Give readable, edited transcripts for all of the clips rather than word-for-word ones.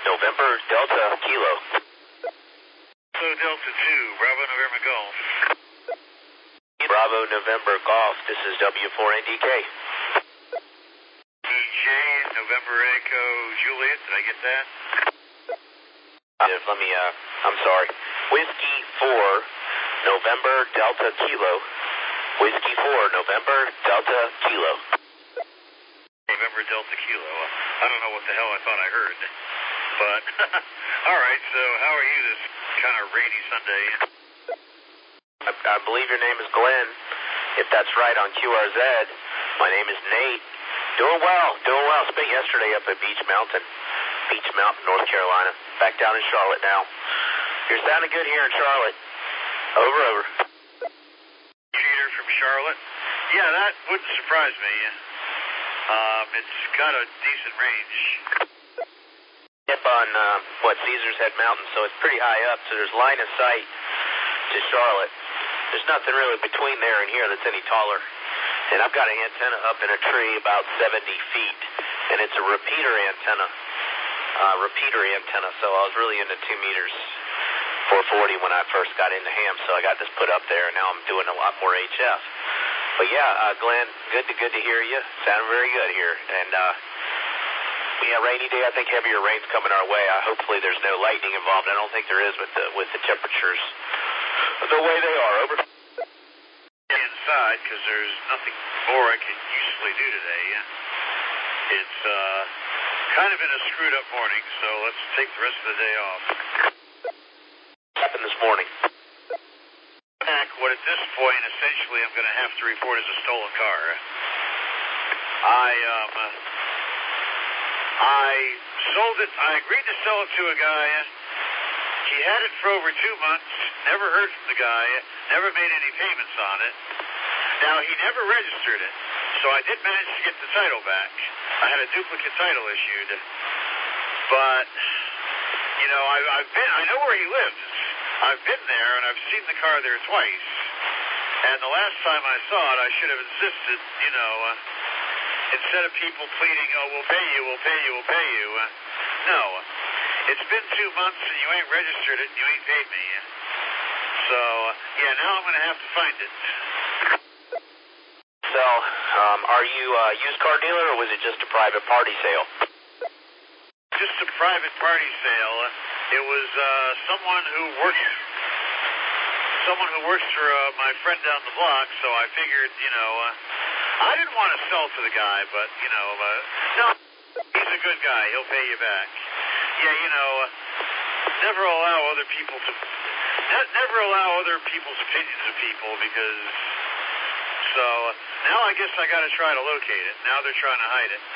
November Delta Kilo. So Delta 2, Bravo November Golf. Bravo November Golf, this is W4NDK. DJ November Echo Juliet, did I get that? I'm sorry. Whiskey 4 November Delta Kilo. Whiskey 4 November Delta Kilo. November Delta Kilo. I don't know what the hell I thought I heard. But, all right, so how are you this kind of rainy Sunday? I believe your name is Glenn. If that's right on QRZ. My name is Nate. Doing well. Spent yesterday up at Beach Mountain, North Carolina. Back down in Charlotte now. You're sounding good here in Charlotte. Over. Cheater from Charlotte? Yeah, that wouldn't surprise me. It's got a decent range. Up on, Caesar's Head Mountain, so it's pretty high up, so there's line of sight to Charlotte. There's nothing really between there and here that's any taller. And I've got an antenna up in a tree about 70 feet, and it's a repeater antenna, so I was really into 2 meters, 440 when I first got into ham, so I got this put up there, and now I'm doing a lot more HF. But yeah, Glenn, good to hear you. Sounded very good here, and rainy day. I think heavier rain's coming our way. Hopefully there's no lightning involved. I don't think there is with the temperatures the way they are. Over. Inside, because there's nothing more I can usefully do today. It's kind of been a screwed up morning, so let's take the rest of the day off. What happened this morning? What at this point, essentially, I'm going to have to report as a stolen car. I sold it. I agreed to sell it to a guy. He had it for over 2 months, never heard from the guy, never made any payments on it. Now, he never registered it, so I did manage to get the title back. I had a duplicate title issued. But, I know where he lives. I've been there, and I've seen the car there twice. And the last time I saw it, I should have insisted, instead of people pleading, oh, we'll pay you. No. It's been 2 months, and you ain't registered it, and you ain't paid me. So, now I'm going to have to find it. So, are you a used car dealer, or was it just a private party sale? Just a private party sale. It was someone who works for my friend down the block, so I figured, I didn't want to sell to the guy, but, no, he's a good guy. He'll pay you back. Yeah, never allow other people's opinions of people, because, so, now I guess I got to try to locate it. Now they're trying to hide it.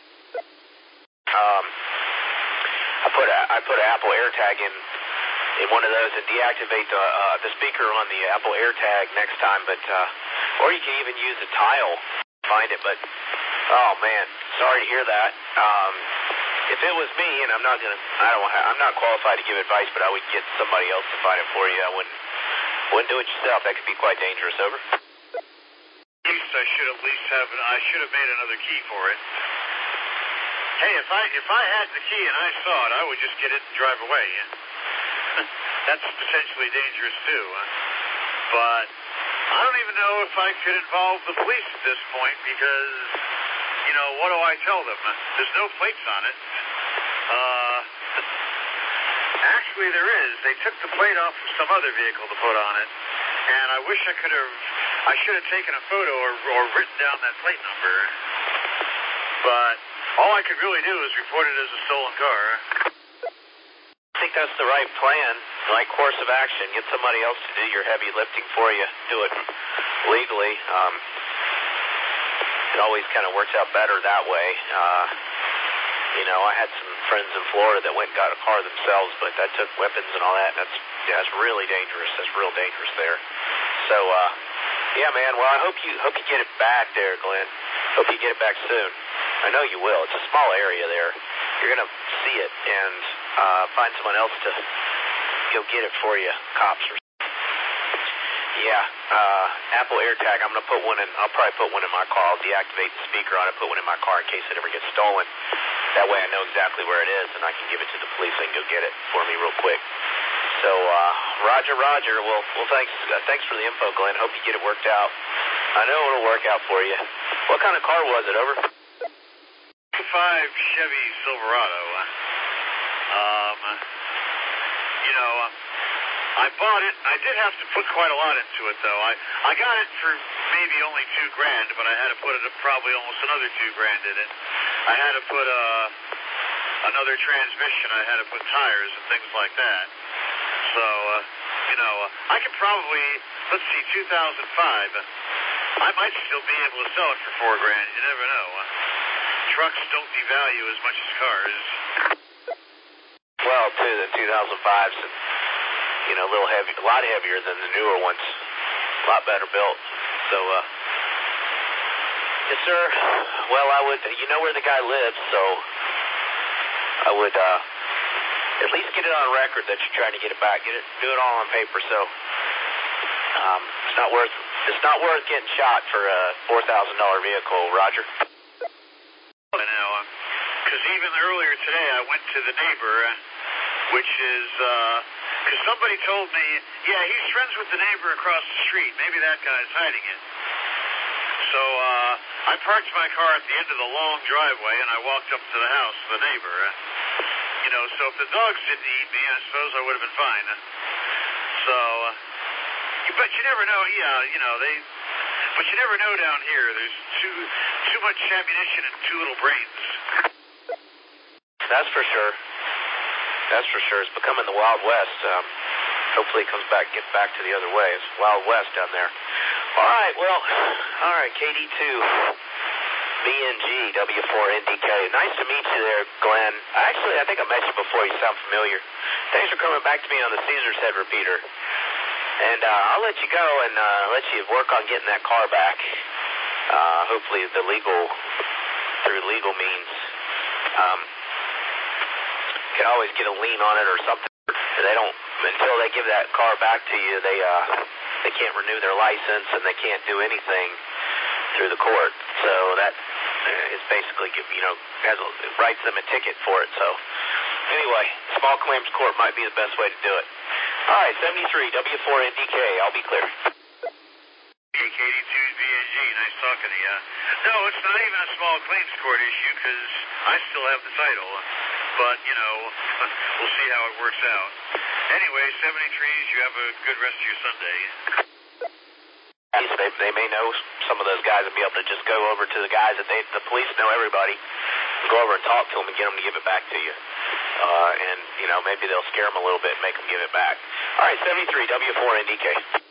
I put an Apple AirTag in one of those and deactivate the speaker on the Apple AirTag next time, but or you can even use a tile to find it. But oh man, sorry to hear that. If it was me, and I'm not qualified to give advice, but I would get somebody else to find it for you. I wouldn't do it yourself. That could be quite dangerous. Over. At least I should have made another key for it. Hey, if I had the key and I saw it, I would just get it and drive away. That's potentially dangerous too. But I don't even know if I could involve the police at this point, because, what do I tell them? There's no plates on it. Actually, there is. They took the plate off of some other vehicle to put on it, and I wish I should have taken a photo or written down that plate number. But all I could really do is report it as a stolen car. I think that's the right plan, right course of action. Get somebody else to do your heavy lifting for you. Do it legally. It always kind of works out better that way. I had some friends in Florida that went and got a car themselves, but that took weapons and all that, and that's really dangerous. That's real dangerous there. So, yeah, man. Well, I hope you get it back there, Glenn. Hope you get it back soon. I know you will. It's a small area there. You're going to see it and find someone else to go get it for you, cops or something. Yeah, Apple AirTag, I'm going to put one in. I'll probably put one in my car. I'll deactivate the speaker on it, put one in my car in case it ever gets stolen. That way I know exactly where it is, and I can give it to the police and go get it for me real quick. So, Roger. Well, thanks for the info, Glenn. Hope you get it worked out. I know it'll work out for you. What kind of car was it, over? 5 Chevy Silverado. I bought it. I did have to put quite a lot into it, though. I got it for maybe only $2,000, but I had to put probably almost another $2,000 in it. I had to put another transmission. I had to put tires and things like that. So, I could probably, let's see, 2005. I might still be able to sell it for $4,000. You never know. Trucks don't devalue as much as cars. Well, too, the 2005s, a little heavy, a lot heavier than the newer ones. A lot better built. So, yes, sir. Well, I would, you know where the guy lives, so I would at least get it on record that you're trying to get it back. Do it all on paper. So, it's not worth getting shot for a $4,000 vehicle, Roger. I know, because even earlier today I went to the neighbor, which is, because somebody told me, yeah, he's friends with the neighbor across the street. Maybe that guy's hiding it. So I parked my car at the end of the long driveway, and I walked up to the house of the neighbor. So if the dogs didn't eat me, I suppose I would have been fine. So, but you never know. But you never know down here. There's too much ammunition and too little brains. That's for sure. It's becoming the Wild West. Hopefully it gets back to the other way. It's Wild West down there. All right, KD2, BNG, W4NDK. Nice to meet you there, Glenn. Actually, I think I met you before. You sound familiar. Thanks for coming back to me on the Caesar's Head repeater. And I'll let you go and let you work on getting that car back. Hopefully through legal means. You can always get a lien on it or something. They don't, until they give that car back to you, they can't renew their license and they can't do anything through the court. So that is basically, writes them a ticket for it. So anyway, small claims court might be the best way to do it. All right, 73, W4NDK, I'll be clear. KD2 BNG, nice talking to you. No, it's not even a small claims court issue because I still have the title. But, we'll see how it works out. Anyway, 73s, you have a good rest of your Sunday. They may know some of those guys and be able to just go over to the guys that the police know everybody, go over and talk to them and get them to give it back to you. And, maybe they'll scare them a little bit and make them give it back. All right, 73, W4NDK.